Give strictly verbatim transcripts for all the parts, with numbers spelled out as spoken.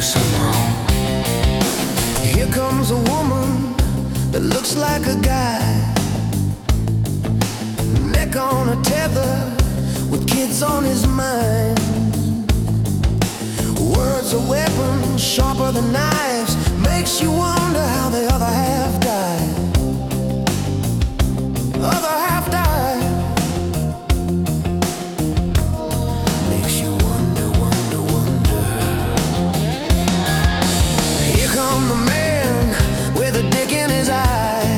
somehow. Here comes a woman that looks like a guy, neck on a tether with kids on his mind. Words are weapons sharper than knives, makes you wonder how the other half died. Other half died. Makes you wonder, wonder, wonder. Here come the man with a dick in his eye,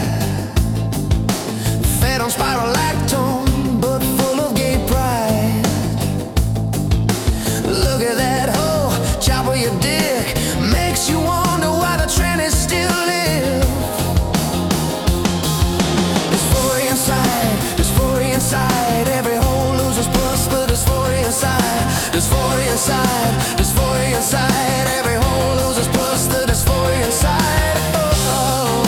fed on spirolactone but full of gay pride. Look at that hoe, chop with your dick, makes you wonder why the trannies still live. Dysphoria inside, dysphoria inside, every hoe loses plus the dysphoria inside. Dysphoria inside, dysphoria inside, every hoe loses plus the dysphoria inside. Oh.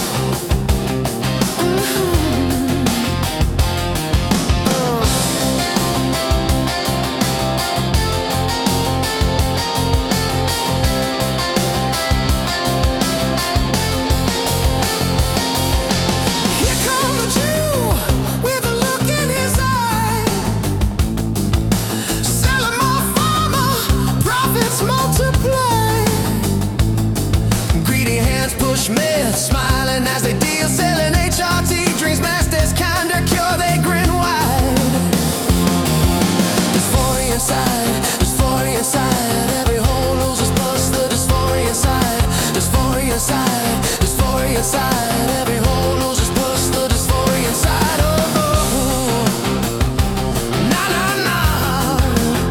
Myth, smiling as they deal, selling H R T drinks, masters kind of cure, they grin wide. Dysphoria inside, dysphoria inside, every hole loses plus the dysphoria inside. Dysphoria inside, dysphoria inside, every hole loses plus the dysphoria inside. Oh, oh, oh. Nah, nah, nah.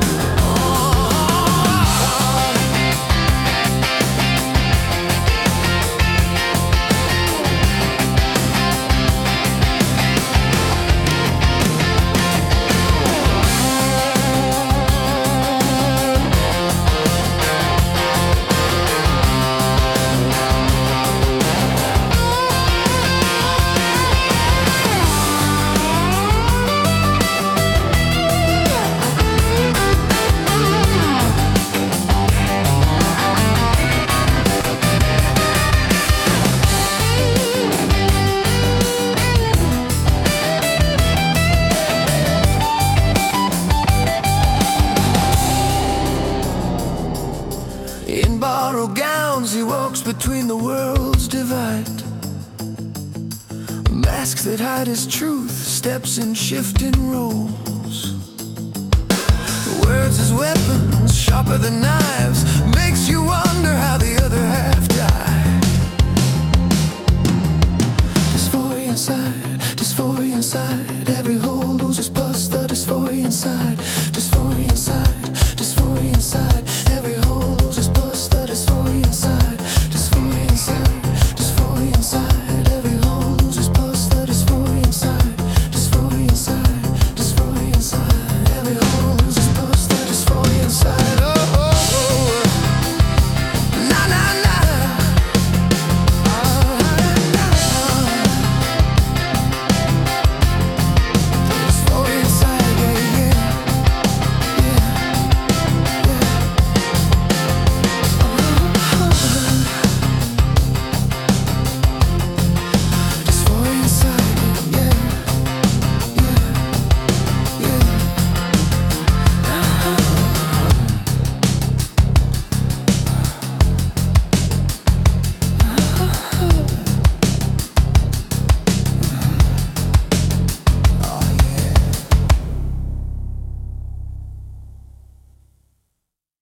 In borrowed gowns he walks between the worlds divide. Masks that hide his truth, steps in shifting roles. Words as weapons, sharper than knives, makes you wonder how the other half died. Dysphoria inside, dysphoria inside, every hole